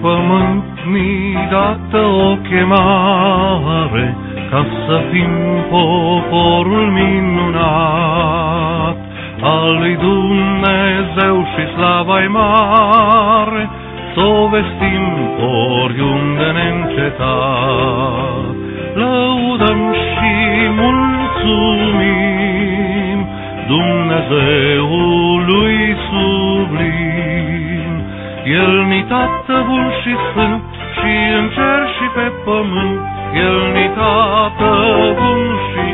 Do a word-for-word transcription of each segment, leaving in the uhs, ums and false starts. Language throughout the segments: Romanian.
pământ mi-i dată o chemare, ca să fim poporul minunat al lui Dumnezeu și slava-i mare, s-o vestim oriunde neîncetat. Lăudăm și mulțumim Dumnezeului sublim. El ni Tată bun și sfânt, și în cer și pe pământ, El ni Tată bun și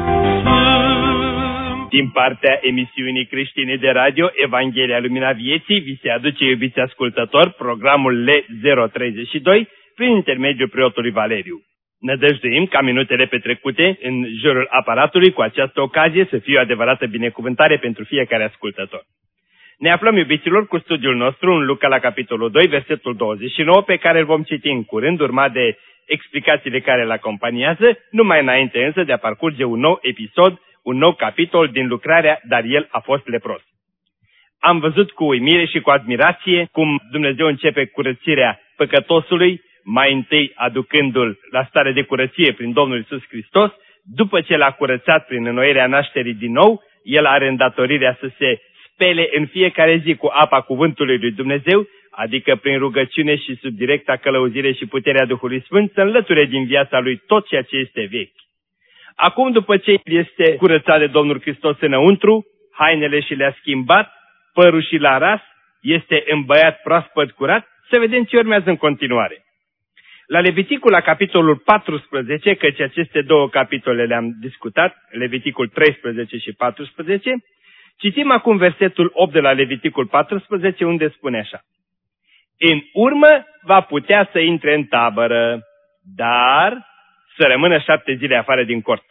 sfânt. Din partea emisiunii creștine de radio Evanghelia Lumina Vieții, vi se aduce, iubiți ascultători, programul L zero treizeci și doi, prin intermediul preotului Valeriu. Nădăjduim ca minutele petrecute în jurul aparatului cu această ocazie să fie o adevărată binecuvântare pentru fiecare ascultător. Ne aflăm, iubiților, cu studiul nostru în Luca la capitolul doi, versetul douăzeci și nouă, pe care îl vom citi în curând, urmat de explicațiile care îl acompaniază, numai înainte însă de a parcurge un nou episod, un nou capitol din lucrarea Dar el a fost lepros. Am văzut cu uimire și cu admirație cum Dumnezeu începe curățirea păcătosului, mai întâi aducându-l la stare de curăție prin Domnul Iisus Hristos. După ce l-a curățat prin înnoirea nașterii din nou, el are îndatorirea să se spele în fiecare zi cu apa cuvântului lui Dumnezeu, adică prin rugăciune și sub directa călăuzire și puterea Duhului Sfânt, să înlăture din viața lui tot ceea ce este vechi. Acum, după ce este curățat de Domnul Hristos înăuntru, hainele și le-a schimbat, părul și l-a ras, este îmbăiat proaspăt curat, să vedem ce urmează în continuare. La Leviticul, la capitolul paisprezece, căci aceste două capitole le-am discutat, Leviticul treisprezece și paisprezece, citim acum versetul opt de la Leviticul paisprezece, unde spune așa: în urmă va putea să intre în tabără, dar să rămână șapte zile afară din cort.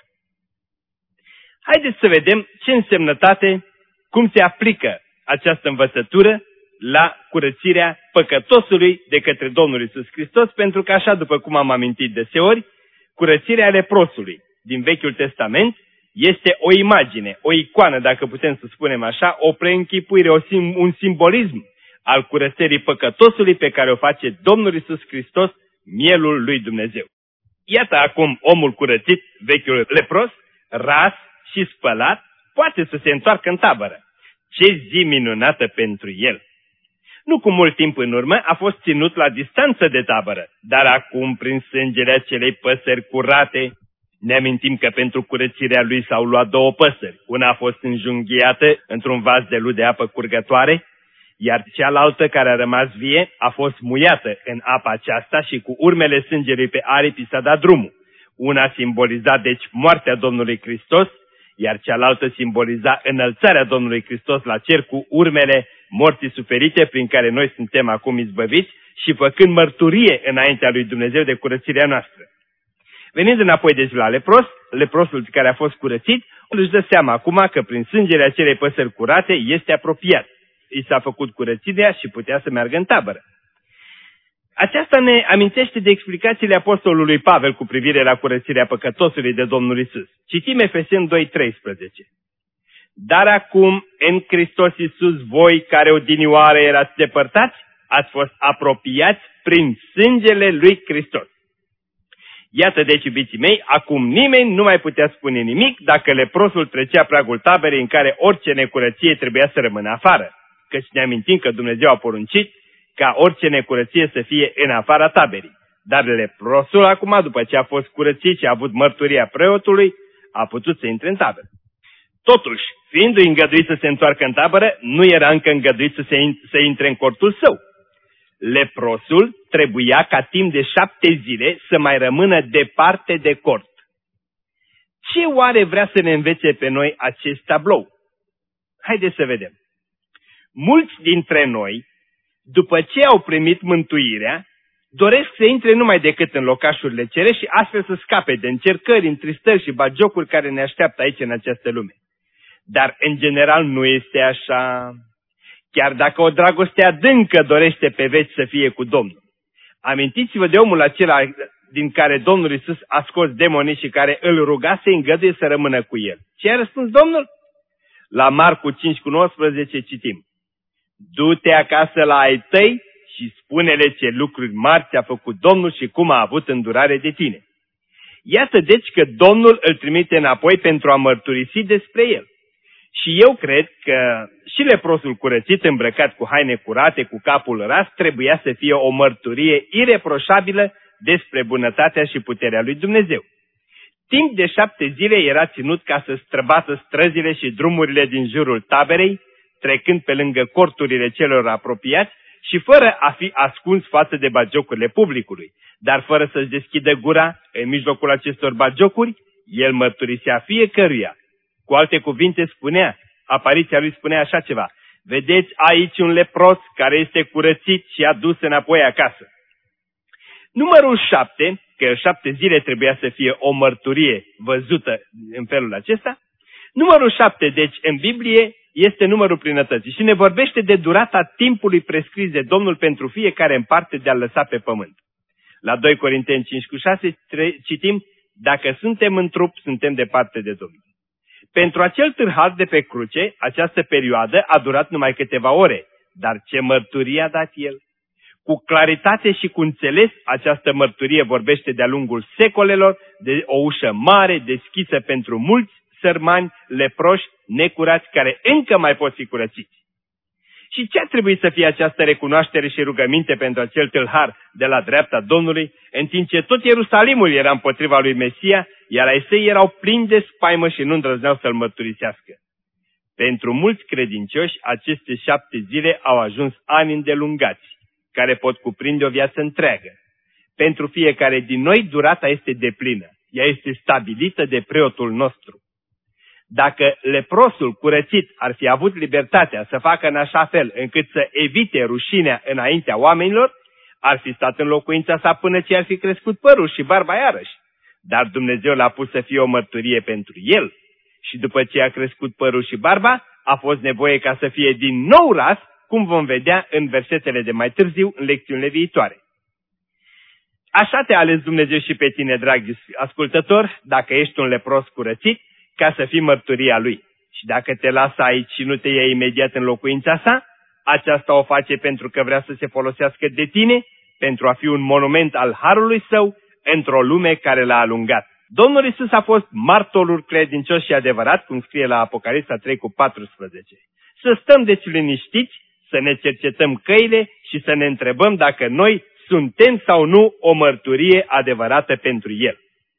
Haideți să vedem ce însemnătate, cum se aplică această învățătură la curățirea păcătosului de către Domnul Iisus Hristos, pentru că așa, după cum am amintit deseori, curățirea leprosului din Vechiul Testament este o imagine, o icoană, dacă putem să spunem așa, o preînchipuire, o sim, un simbolism al curățirii păcătosului pe care o face Domnul Iisus Hristos, mielul lui Dumnezeu. Iată acum omul curățit, vechiul lepros, ras și spălat, poate să se întoarcă în tabără. Ce zi minunată pentru el! Nu cu mult timp în urmă a fost ținut la distanță de tabără, dar acum, prin sângele acelei păsări curate, ne amintim că pentru curățirea lui s-au luat două păsări. Una a fost înjunghiată într-un vas de lut de apă curgătoare, iar cealaltă, care a rămas vie, a fost muiată în apa aceasta și cu urmele sângelui pe aripi s-a dat drumul. Una simboliza deci moartea Domnului Hristos, iar cealaltă simboliza înălțarea Domnului Hristos la cer cu urmele morții suferite prin care noi suntem acum izbăviți și făcând mărturie înaintea lui Dumnezeu de curățirea noastră. Venind înapoi deci la lepros, leprosul care a fost curățit, își dă seama acum că prin sângele acelei păsări curate este apropiat. I s-a făcut curățirea și putea să meargă în tabără. Aceasta ne amintește de explicațiile apostolului Pavel cu privire la curățirea păcătosului de Domnul Iisus. Citim Efeseni doi treisprezece. Dar acum, în Hristos Iisus, voi care odinioară erați depărtați, ați fost apropiați prin sângele lui Hristos. Iată deci, iubiții mei, acum nimeni nu mai putea spune nimic dacă leprosul trecea pragul taberei în care orice necurăție trebuia să rămână afară, căci ne amintim că Dumnezeu a poruncit ca orice necurăție să fie în afara taberii. Dar leprosul acum, după ce a fost curățit și a avut mărturia preotului, a putut să intre în tabără. Totuși, fiindu-i îngăduit să se întoarcă în tabără, nu era încă îngăduit să, se in- să intre în cortul său. Leprosul trebuia ca timp de șapte zile să mai rămână departe de cort. Ce oare vrea să ne învețe pe noi acest tablou? Haideți să vedem. Mulți dintre noi, după ce au primit mântuirea, doresc să intre numai decât în locașurile cerești și astfel să scape de încercări, întristări și bagiocuri care ne așteaptă aici în această lume. Dar în general nu este așa. Chiar dacă o dragoste adâncă dorește pe veci să fie cu Domnul. Amintiți-vă de omul acela din care Domnul Iisus a scos demonii și care îl ruga să îngăduie să rămână cu el. Ce a răspuns Domnul? La Marcu cinci cu nouăsprezece citim: du-te acasă la ai tăi și spune-le ce lucruri mari ți-a făcut Domnul și cum a avut îndurare de tine. Iată deci că Domnul îl trimite înapoi pentru a mărturisi despre el. Și eu cred că și leprosul curățit, îmbrăcat cu haine curate, cu capul ras, trebuia să fie o mărturie ireproșabilă despre bunătatea și puterea lui Dumnezeu. Timp de șapte zile era ținut ca să străbată străzile și drumurile din jurul taberei, trecând pe lângă corturile celor apropiați și fără a fi ascuns față de bagiocurile publicului. Dar fără să-și deschidă gura în mijlocul acestor bagiocuri, el mărturisea fiecăruia. Cu alte cuvinte spunea, apariția lui spunea așa ceva: vedeți aici un lepros care este curățit și adus înapoi acasă. Numărul șapte, că șapte zile trebuia să fie o mărturie văzută în felul acesta, numărul șapte, deci, în Biblie, este numărul plinătății și ne vorbește de durata timpului prescris de Domnul pentru fiecare în parte de a lăsa pe pământ. La doi Corinteni cinci cu șase citim: dacă suntem în trup, suntem departe de Domnul. Pentru acel târhar de pe cruce, această perioadă a durat numai câteva ore, dar ce mărturie a dat el? Cu claritate și cu înțeles, această mărturie vorbește de-a lungul secolelor de o ușă mare deschisă pentru mulți sărmani, leproși, necurați, care încă mai pot fi curățiți. Și ce a trebuit să fie această recunoaștere și rugăminte pentru acel tâlhar de la dreapta Domnului, în timp ce tot Ierusalimul era împotriva lui Mesia, iar ai săi erau plini de spaimă și nu îndrăzneau să-l mărturisească? Pentru mulți credincioși, aceste șapte zile au ajuns ani îndelungați, care pot cuprinde o viață întreagă. Pentru fiecare din noi, durata este deplină. Ea este stabilită de preotul nostru. Dacă leprosul curățit ar fi avut libertatea să facă în așa fel încât să evite rușinea înaintea oamenilor, ar fi stat în locuința sa până ce ar fi crescut părul și barba iarăși. Dar Dumnezeu l-a pus să fie o mărturie pentru el și după ce a crescut părul și barba, a fost nevoie ca să fie din nou ras, cum vom vedea în versetele de mai târziu, în lecțiunile viitoare. Așa te-a ales Dumnezeu și pe tine, dragi ascultător, dacă ești un lepros curățit, ca să fii mărturia Lui. Și dacă te lasă aici și nu te ia imediat în locuința sa, aceasta o face pentru că vrea să se folosească de tine, pentru a fi un monument al harului Său într-o lume care l-a alungat. Domnul Iisus a fost martorul credincios și adevărat, cum scrie la Apocalipsa trei cu paisprezece. Să stăm deci liniștiți, să ne cercetăm căile și să ne întrebăm dacă noi suntem sau nu o mărturie adevărată pentru El.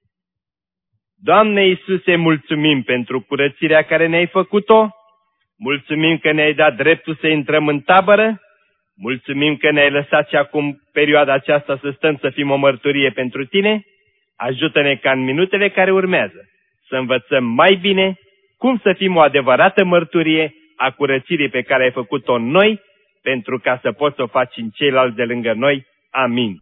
Doamne Iisuse, mulțumim pentru curățirea care ne-ai făcut-o, mulțumim că ne-ai dat dreptul să intrăm în tabără, mulțumim că ne-ai lăsat și acum perioada aceasta să stăm să fim o mărturie pentru Tine. Ajută-ne ca în minutele care urmează să învățăm mai bine cum să fim o adevărată mărturie a curățirii pe care ai făcut-o în noi, pentru ca să poți să o faci în ceilalți de lângă noi. Amin.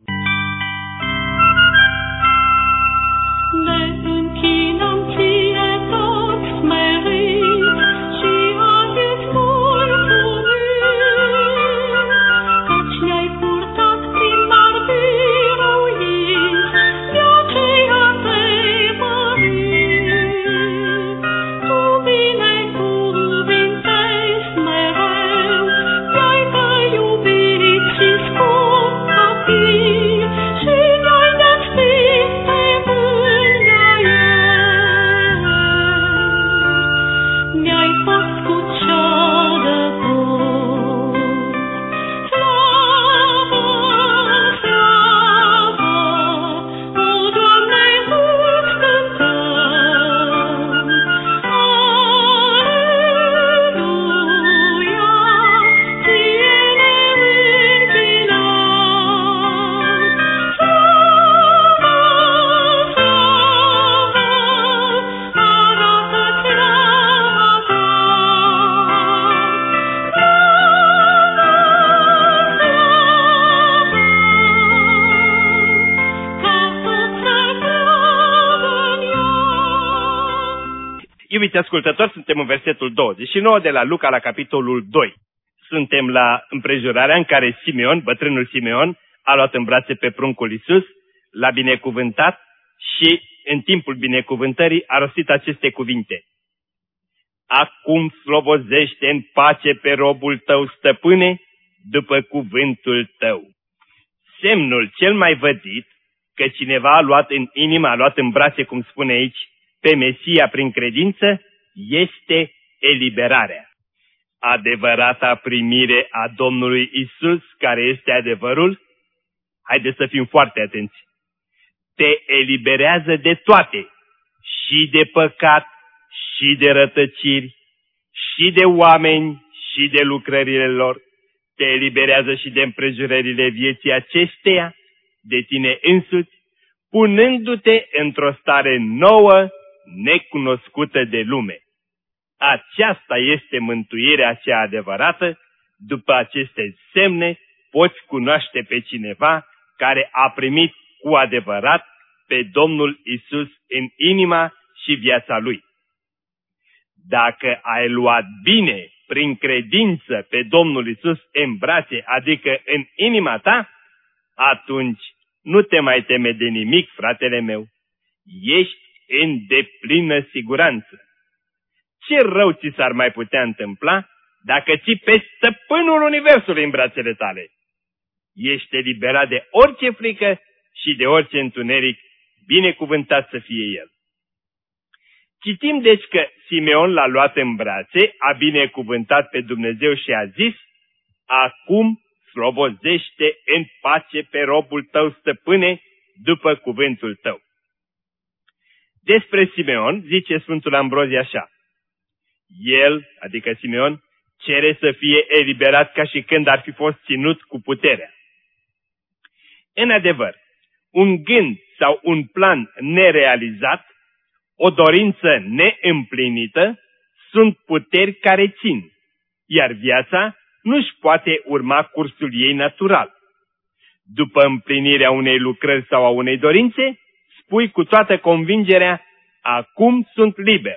Iubiți ascultători, suntem în versetul douăzeci și nouă de la Luca la capitolul doi. Suntem la împrejurarea în care Simeon, bătrânul Simeon, a luat în brațe pe pruncul Iisus, l-a binecuvântat și în timpul binecuvântării a rostit aceste cuvinte: Acum slobozește în pace pe robul tău, stăpâne, după cuvântul tău. Semnul cel mai vădit că cineva a luat în inimă, a luat în brațe, cum spune aici, pe Mesia prin credință, este eliberarea. Adevărata primire a Domnului Isus, care este adevărul, haideți să fim foarte atenți, te eliberează de toate, și de păcat, și de rătăciri, și de oameni, și de lucrările lor, te eliberează și de împrejurările vieții acesteia, de tine însuți, punându-te într-o stare nouă, necunoscută de lume. Aceasta este mântuirea cea adevărată. După aceste semne poți cunoaște pe cineva care a primit cu adevărat pe Domnul Isus în inima și viața lui. Dacă ai luat bine prin credință pe Domnul Isus în brațe, adică în inima ta, atunci nu te mai teme de nimic, fratele meu. Ești în deplină siguranță. Ce rău ți s-ar mai putea întâmpla dacă ții pe stăpânul universului în brațele tale? Ești eliberat de orice frică și de orice întuneric, binecuvântat să fie el. Citim deci că Simeon l-a luat în brațe, a binecuvântat pe Dumnezeu și a zis: acum slobozește în pace pe robul tău, stăpâne, după cuvântul tău. Despre Simeon zice Sfântul Ambrozie așa: el, adică Simeon, cere să fie eliberat ca și când ar fi fost ținut cu puterea. În adevăr, un gând sau un plan nerealizat, o dorință neîmplinită, sunt puteri care țin, iar viața nu-și poate urma cursul ei natural. După împlinirea unei lucrări sau a unei dorințe, spui cu toată convingerea: acum sunt liber.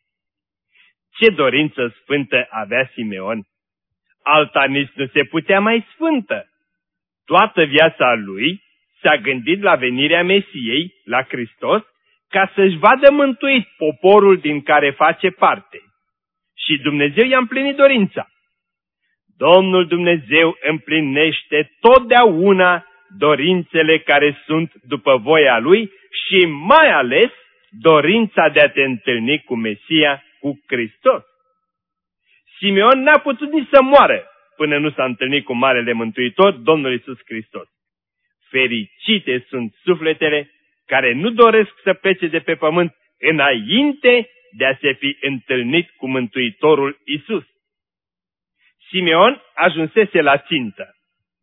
Ce dorință sfântă avea Simeon! Alta nici nu se putea mai sfântă. Toată viața lui s-a gândit la venirea Mesiei, la Hristos, ca să-și vadă mântuit poporul din care face parte. Și Dumnezeu i-a împlinit dorința. Domnul Dumnezeu împlinește totdeauna dorințele care sunt după voia Lui și mai ales dorința de a te întâlni cu Mesia, cu Hristos. Simeon n-a putut nici să moară până nu s-a întâlnit cu Marele Mântuitor, Domnul Iisus Hristos. Fericite sunt sufletele care nu doresc să plece de pe pământ înainte de a se fi întâlnit cu Mântuitorul Iisus. Simeon ajunsese la țintă.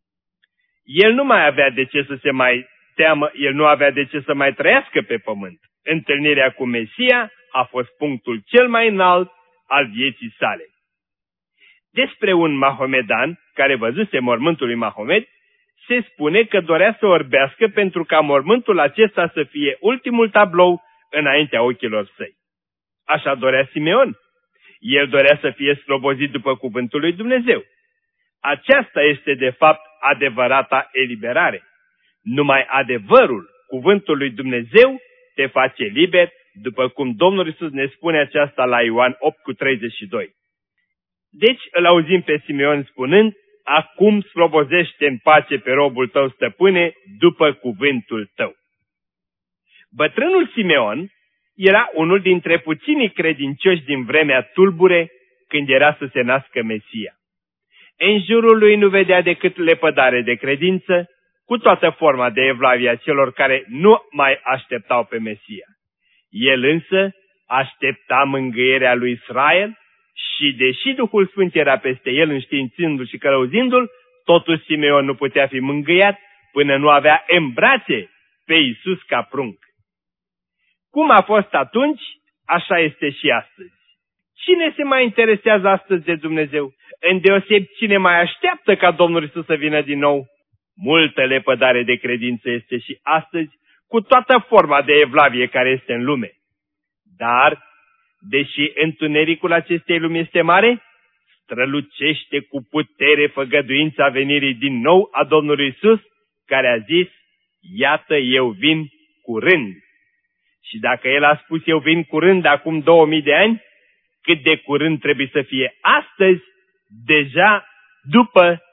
El nu mai avea de ce să se mai teamă, el nu avea de ce să mai trăiască pe pământ. Întâlnirea cu Mesia a fost punctul cel mai înalt al vieții sale. Despre un mahomedan care văzuse mormântul lui Mahomet, se spune că dorea să orbească pentru ca mormântul acesta să fie ultimul tablou înaintea ochilor săi. Așa dorea Simeon. El dorea să fie slobozit după cuvântul lui Dumnezeu. Aceasta este de fapt adevărata eliberare. Numai adevărul, cuvântul lui Dumnezeu, te face liber, după cum Domnul Iisus ne spune aceasta la Ioan opt cu treizeci și doi. Deci îl auzim pe Simeon spunând: acum slobozește în pace pe robul tău, stăpâne, după cuvântul tău. Bătrânul Simeon era unul dintre puținii credincioși din vremea tulbure, când era să se nască Mesia. În jurul lui nu vedea decât lepădare de credință, cu toată forma de evlavie a celor care nu mai așteptau pe Mesia. El însă aștepta mângâierea lui Israel și, deși Duhul Sfânt era peste el înștiințându-l și călăuzindu-l, totuși Simeon nu putea fi mângâiat până nu avea în brațe pe Iisus ca prunc. Cum a fost atunci, așa este și astăzi. Cine se mai interesează astăzi de Dumnezeu? Îndeosebi cine mai așteaptă ca Domnul Iisus să vină din nou? Multă lepădare de credință este și astăzi, cu toată forma de evlavie care este în lume. Dar, deși întunericul acestei lumi este mare, strălucește cu putere făgăduința venirii din nou a Domnului Iisus, care a zis: iată, eu vin curând. Și dacă El a spus eu vin curând acum două mii de ani, cât de curând trebuie să fie astăzi, deja după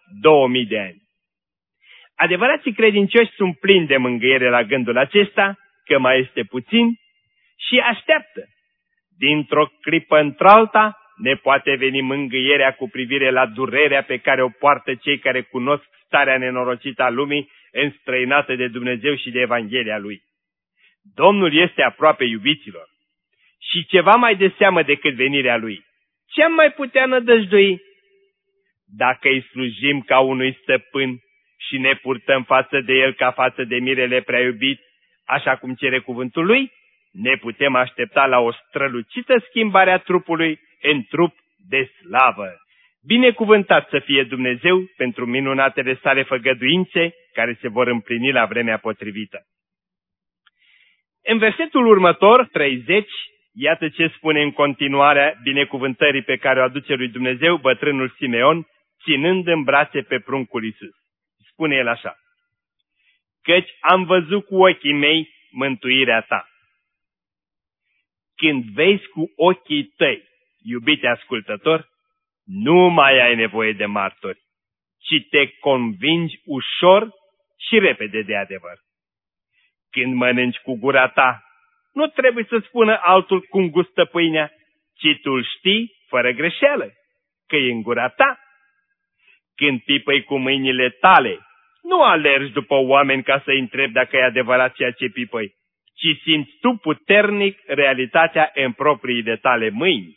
două mii de ani. Adevărații credincioși sunt plini de mângâiere la gândul acesta, că mai este puțin, și așteaptă. Dintr-o clipă într-alta ne poate veni mângâierea cu privire la durerea pe care o poartă cei care cunosc starea nenorocită a lumii, înstrăinată de Dumnezeu și de Evanghelia Lui. Domnul este aproape, iubiților, și ceva mai de seamă decât venirea Lui. Ce am mai putea nădăjdui? Dacă îi slujim ca unui stăpân și ne purtăm față de El ca față de mirele prea iubit, așa cum cere cuvântul Lui, ne putem aștepta la o strălucită schimbare a trupului în trup de slavă. Binecuvântat să fie Dumnezeu pentru minunatele sale făgăduințe care se vor împlini la vremea potrivită. În versetul următor, treizeci, iată ce spune în continuarea binecuvântării pe care o aduce lui Dumnezeu bătrânul Simeon, ținând în brațe pe pruncul Iisus. Spune el așa: căci am văzut cu ochii mei mântuirea ta. Când vezi cu ochii tăi, iubite ascultător, nu mai ai nevoie de martori, ci te convingi ușor și repede de adevăr. Când mănânci cu gura ta, nu trebuie să spună altul cum gustă pâinea, ci tu știi, fără greșeală, că e în gura ta. Când pipăi cu mâinile tale, nu alergi după oameni ca să-i întrebi dacă e adevărat ceea ce pipăi, ci simți tu puternic realitatea în propriile tale mâini.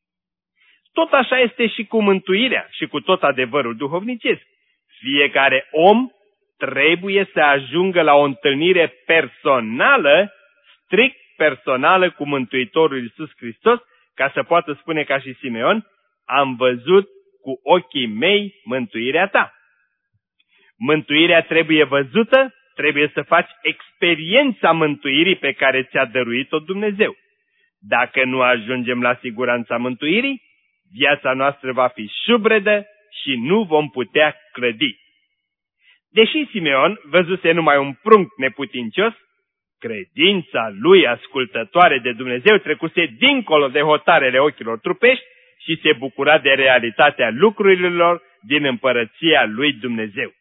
Tot așa este și cu mântuirea și cu tot adevărul duhovnicesc. Fiecare om trebuie să ajungă la o întâlnire personală, strict personală cu Mântuitorul Iisus Hristos, ca să poată spune ca și Simeon: am văzut cu ochii mei mântuirea ta. Mântuirea trebuie văzută, trebuie să faci experiența mântuirii pe care ți-a dăruit-o Dumnezeu. Dacă nu ajungem la siguranța mântuirii, viața noastră va fi șubredă și nu vom putea clădi. Deși Simeon văzuse numai un prunc neputincios, credința lui ascultătoare de Dumnezeu trecuse dincolo de hotarele ochilor trupești și se bucura de realitatea lucrurilor din împărăția lui Dumnezeu.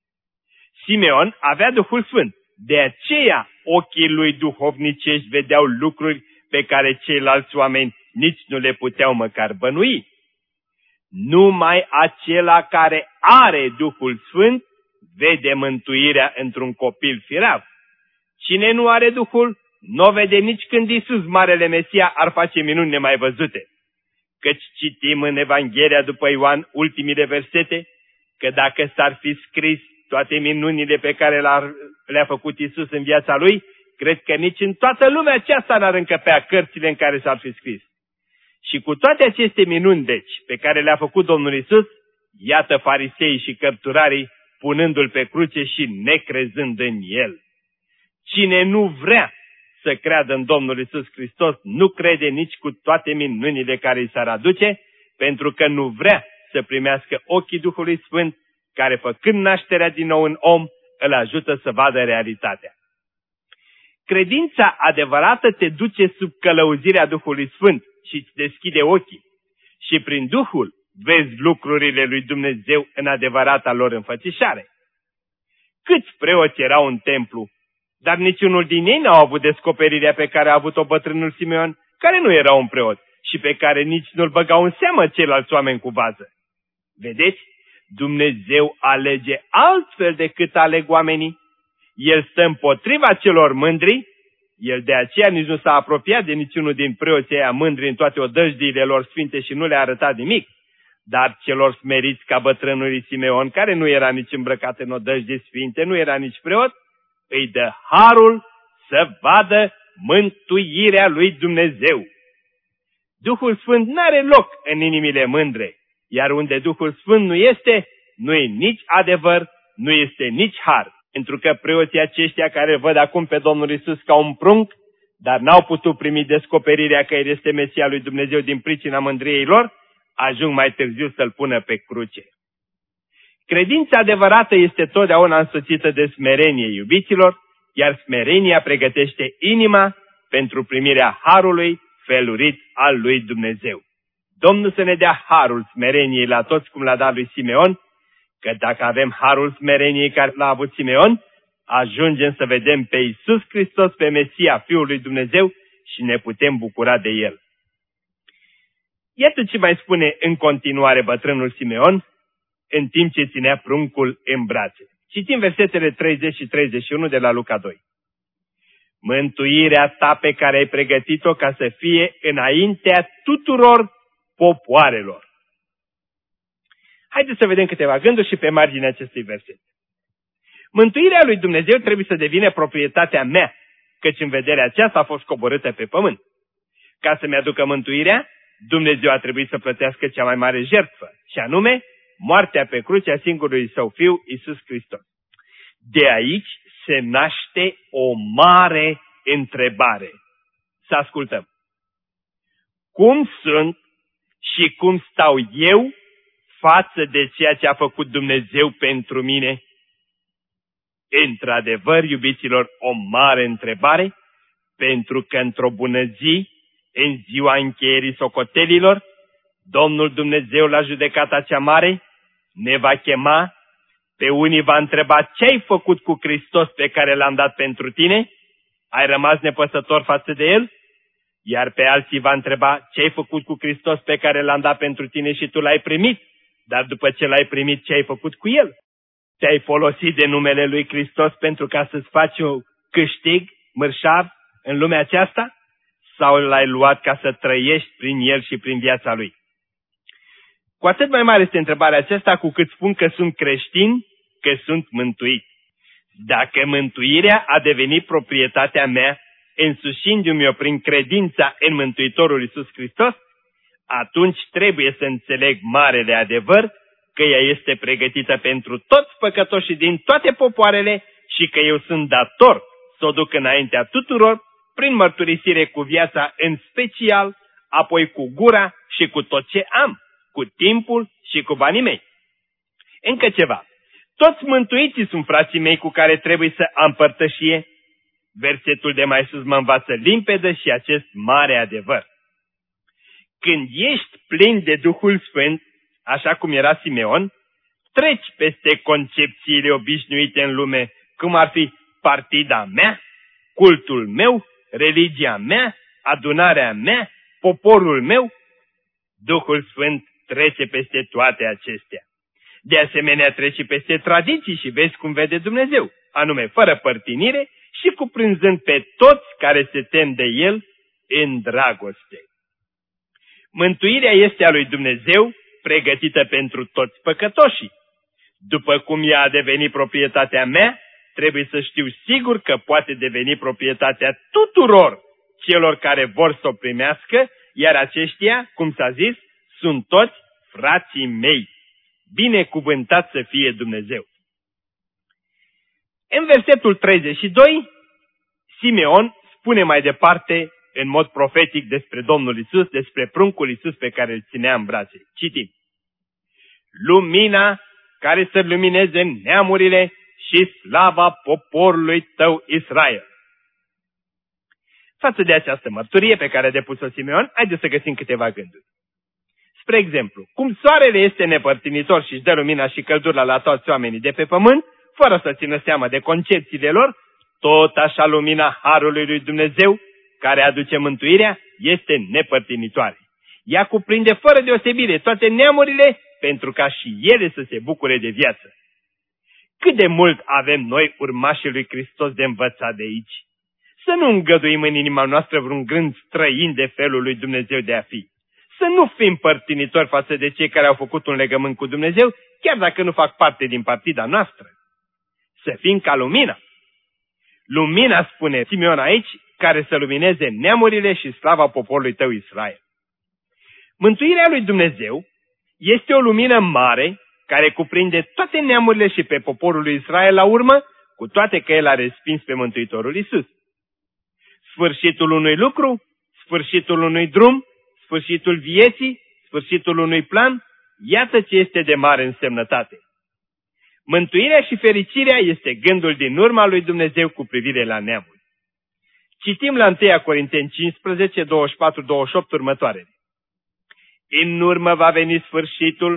Simeon avea Duhul Sfânt, de aceea ochii lui duhovnicești vedeau lucruri pe care ceilalți oameni nici nu le puteau măcar bănui. Numai acela care are Duhul Sfânt vede mântuirea într-un copil firav. Cine nu are Duhul, nu vede nici când Iisus, Marele Mesia, ar face minuni nemai văzute. Căci citim în Evanghelia după Ioan ultimile versete, că dacă s-ar fi scris toate minunile pe care le-a făcut Iisus în viața Lui, cred că nici în toată lumea aceasta n-ar încăpea cărțile în care s-ar fi scris. Și cu toate aceste minuni, deci, pe care le-a făcut Domnul Iisus, iată fariseii și cărturarii punându-L pe cruce și necrezând în El. Cine nu vrea să creadă în Domnul Iisus Hristos, nu crede nici cu toate minunile care îi s-ar aduce, pentru că nu vrea să primească ochii Duhului Sfânt, care, făcând nașterea din nou în om, îl ajută să vadă realitatea. Credința adevărată te duce sub călăuzirea Duhului Sfânt și îți deschide ochii. Și prin Duhul vezi lucrurile lui Dumnezeu în adevărata lor înfățișare. Câți preoți erau în templu, dar niciunul din ei n-au avut descoperirea pe care a avut-o bătrânul Simeon, care nu era un preot și pe care nici nu-l băgau în seamă ceilalți oameni cu vază. Vedeți? Dumnezeu alege altfel decât aleg oamenii. El stă împotriva celor mândri, el de aceea nici nu s-a apropiat de niciunul din preoții aia mândri în toate odăjdiile lor sfinte și nu le-a arătat nimic. Dar celor smeriți ca bătrânul Simeon, care nu era nici îmbrăcat în odăjdi sfinte, nu era nici preot, îi dă harul să vadă mântuirea lui Dumnezeu. Duhul Sfânt n-are loc în inimile mândre, iar unde Duhul Sfânt nu este, nu e nici adevăr, nu este nici har. Pentru că preoții aceștia care văd acum pe Domnul Iisus ca un prunc, dar n-au putut primi descoperirea că El este Mesia lui Dumnezeu din pricina mândriei lor, ajung mai târziu să-L pună pe cruce. Credința adevărată este totdeauna însoțită de smerenie, iubiților, iar smerenia pregătește inima pentru primirea harului felurit al lui Dumnezeu. Domnul să ne dea harul smereniei la toți cum l-a dat lui Simeon, că dacă avem harul smereniei care l-a avut Simeon, ajungem să vedem pe Iisus Hristos, pe Mesia, Fiul lui Dumnezeu, și ne putem bucura de El. Iată ce mai spune în continuare bătrânul Simeon, în timp ce ținea pruncul în brațe. Citim versetele treizeci și treizeci și unu de la Luca doi. Mântuirea ta pe care ai pregătit-o ca să fie înaintea tuturor popoarelor. Haideți să vedem câteva gânduri și pe marginea acestui verset. Mântuirea lui Dumnezeu trebuie să devină proprietatea mea, căci în vederea aceasta a fost coborâtă pe pământ. Ca să-mi aducă mântuirea, Dumnezeu a trebuit să plătească cea mai mare jertfă, și anume moartea pe cruce a singurului Său Fiu, Iisus Hristos. De aici se naște o mare întrebare. Să ascultăm. Cum sunt și cum stau eu față de ceea ce a făcut Dumnezeu pentru mine? Într-adevăr, iubiților, o mare întrebare, pentru că într-o bună zi, în ziua încheierii socotelilor, Domnul Dumnezeu la judecata cea mare ne va chema, pe unii va întreba ce ai făcut cu Hristos pe care l-am dat pentru tine, ai rămas nepăsător față de El, iar pe alții va întreba ce ai făcut cu Hristos pe care l-am dat pentru tine și tu l-ai primit, dar după ce l-ai primit, ce ai făcut cu El? Te-ai folosit de numele lui Hristos pentru ca să-ți faci un câștig mărșav în lumea aceasta? Sau l-ai luat ca să trăiești prin El și prin viața Lui? Cu atât mai mare este întrebarea aceasta cu cât spun că sunt creștin, că sunt mântuit. Dacă mântuirea a devenit proprietatea mea, însușindu-mi-o prin credința în Mântuitorul Iisus Hristos, atunci trebuie să înțeleg marele adevăr că ea este pregătită pentru toți păcătoșii din toate popoarele și că eu sunt dator să o duc înaintea tuturor prin mărturisire cu viața în special, apoi cu gura și cu tot ce am, cu timpul și cu banii mei. Încă ceva. Toți mântuiții sunt frații mei cu care trebuie să am părtășie. Versetul de mai sus mă învață limpede și acest mare adevăr. Când ești plin de Duhul Sfânt, așa cum era Simeon, treci peste concepțiile obișnuite în lume, cum ar fi partida mea, cultul meu, religia mea, adunarea mea, poporul meu. Duhul Sfânt trece peste toate acestea. De asemenea, treci peste tradiții și vezi cum vede Dumnezeu, anume fără părtinire și cuprinzând pe toți care se tem de El în dragoste. Mântuirea este a lui Dumnezeu, pregătită pentru toți păcătoșii. După cum ea a devenit proprietatea mea, trebuie să știu sigur că poate deveni proprietatea tuturor celor care vor să o primească, iar aceștia, cum s-a zis, sunt toți frații mei. Binecuvântat să fie Dumnezeu! În versetul treizeci și doi, Simeon spune mai departe, în mod profetic, despre Domnul Iisus, despre pruncul Iisus pe care îl ținea în brațe. Citim. Lumina care să lumineze neamurile și slava poporului tău Israel. Față de această mărturie pe care a depus-o Simeon, haideți să găsim câteva gânduri. Spre exemplu, cum soarele este nepărtinitor și își dă lumina și căldura la toți oamenii de pe pământ, fără să țină seama de concepțiile lor, tot așa lumina Harului lui Dumnezeu, care aduce mântuirea, este nepărtinitoare. Ea cuprinde fără deosebire toate neamurile, pentru ca și ele să se bucure de viață. Cât de mult avem noi, urmașii lui Hristos, de învățat de aici? Să nu îngăduim în inima noastră vreun gând străin de felul lui Dumnezeu de a fi. Să nu fim părtinitori față de cei care au făcut un legământ cu Dumnezeu, chiar dacă nu fac parte din partida noastră. Să fim ca lumina. Lumina, spune Simeon aici, care să lumineze neamurile și slava poporului tău Israel. Mântuirea lui Dumnezeu este o lumină mare care cuprinde toate neamurile și pe poporul lui Israel la urmă, cu toate că el a respins pe Mântuitorul Iisus. Sfârșitul unui lucru, sfârșitul unui drum, sfârșitul vieții, sfârșitul unui plan, iată ce este de mare însemnătate. Mântuirea și fericirea este gândul din urma lui Dumnezeu cu privire la neamuri. Citim la întâi Corinteni cincisprezece, douăzeci și patru, douăzeci și opt următoarele. În urmă va veni sfârșitul,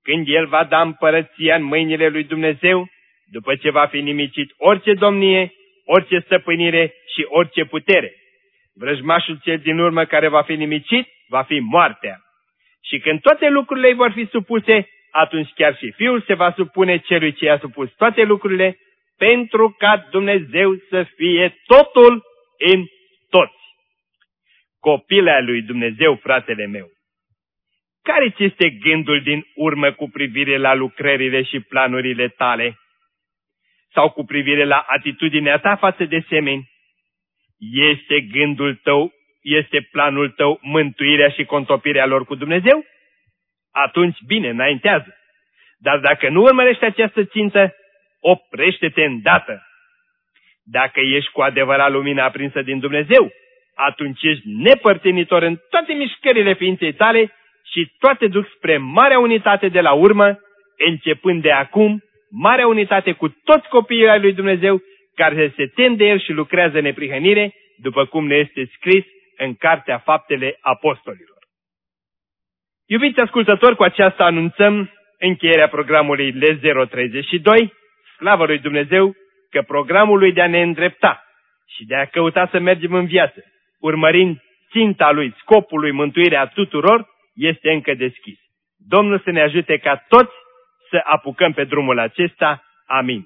când El va da împărăția în mâinile lui Dumnezeu, după ce va fi nimicit orice domnie, orice stăpânire și orice putere. Vrăjmașul cel din urmă care va fi nimicit va fi moartea. Și când toate lucrurile îi vor fi supuse, atunci chiar și Fiul se va supune celui ce i-a supus toate lucrurile, pentru ca Dumnezeu să fie totul în toți. Copile al lui Dumnezeu, fratele meu, care ți este gândul din urmă cu privire la lucrările și planurile tale? Sau cu privire la atitudinea ta față de semeni? Este gândul tău, este planul tău mântuirea și contopirea lor cu Dumnezeu? Atunci bine, înaintează. Dar dacă nu urmărești această țintă, oprește-te îndată. Dacă ești cu adevărat lumina aprinsă din Dumnezeu, atunci ești nepărtinitor în toate mișcările ființei tale și toate duc spre marea unitate de la urmă, începând de acum, marea unitate cu toți copiii ai lui Dumnezeu, care se tem de El și lucrează în neprihănire, după cum ne este scris în Cartea Faptele Apostolilor. Iubiți ascultători, cu aceasta anunțăm încheierea programului L zero treizeci și doi, slavă lui Dumnezeu că programul lui de a ne îndrepta și de a căuta să mergem în viață, urmărind ținta lui, scopul lui, mântuirea tuturor, este încă deschis. Domnul să ne ajute ca toți să apucăm pe drumul acesta. Amin.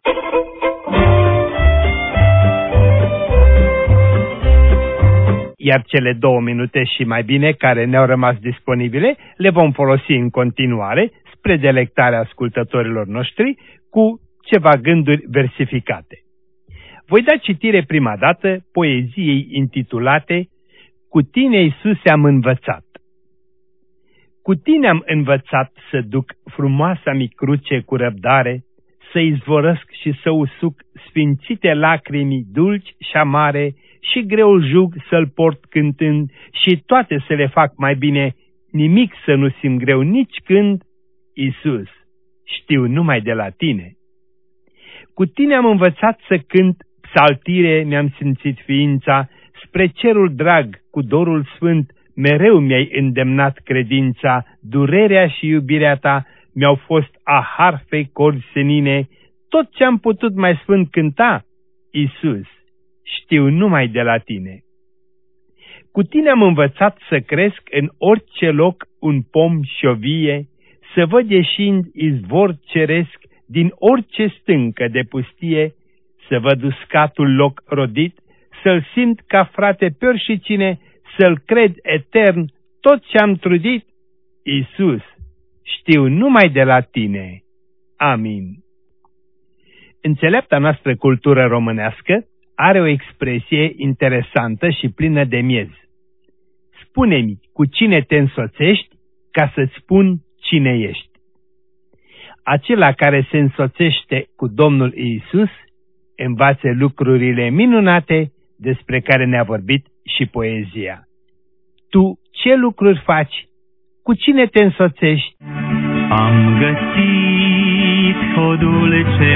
Iar cele două minute și mai bine care ne-au rămas disponibile le vom folosi în continuare spre delectarea ascultătorilor noștri cu ceva gânduri versificate. Voi da citire prima dată poeziei intitulate Cu tine, Iisuse, am învățat. Cu tine am învățat să duc frumoasa-mi cruce cu răbdare, să izvorăsc și să usuc sfințite lacrimi dulci și amare și greul jug să-l port cântând și toate să le fac mai bine, nimic să nu simt greu nici când, Iisus, știu numai de la tine. Cu tine am învățat să cânt psaltire, mi-am simțit ființa, spre cerul drag, cu dorul sfânt, mereu mi-ai îndemnat credința, durerea și iubirea ta mi-au fost a harfei corzi senine, tot ce-am putut mai sfânt cânta, Iisus, știu numai de la tine. Cu tine am învățat să cresc în orice loc un pom și o vie, să văd ieșind izvor ceresc din orice stâncă de pustie, să văd uscatul loc rodit, să-l simt ca frate pe oricine, să-l cred etern tot ce-am trudit, Iisus, știu numai de la tine. Amin. Înțeleapta noastră cultură românească are o expresie interesantă și plină de miez. Spune-mi cu cine te însoțești ca să-ți spun cine ești. Acela care se însoțește cu Domnul Iisus învață lucrurile minunate despre care ne-a vorbit și poezia. Tu ce lucruri faci? Cu cine te însoțești? Am găsit o dulce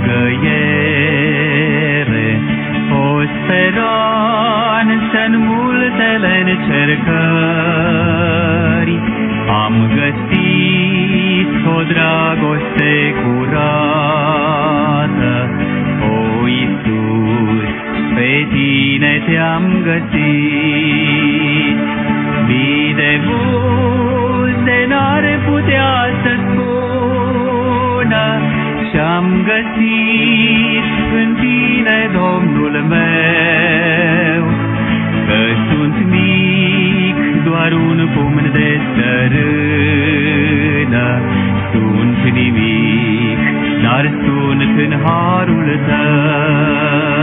mângâiere, o speranță în multele încercări. Am găsit o dragoste curată, o Iisus, pe tine te-am găsit. Mii de buze n-ar putea să spună ce-am găsit în tine, Domnul meu, că sunt mic, doar un pumn de țărână, sunt nimic, dar sunt în harul tău.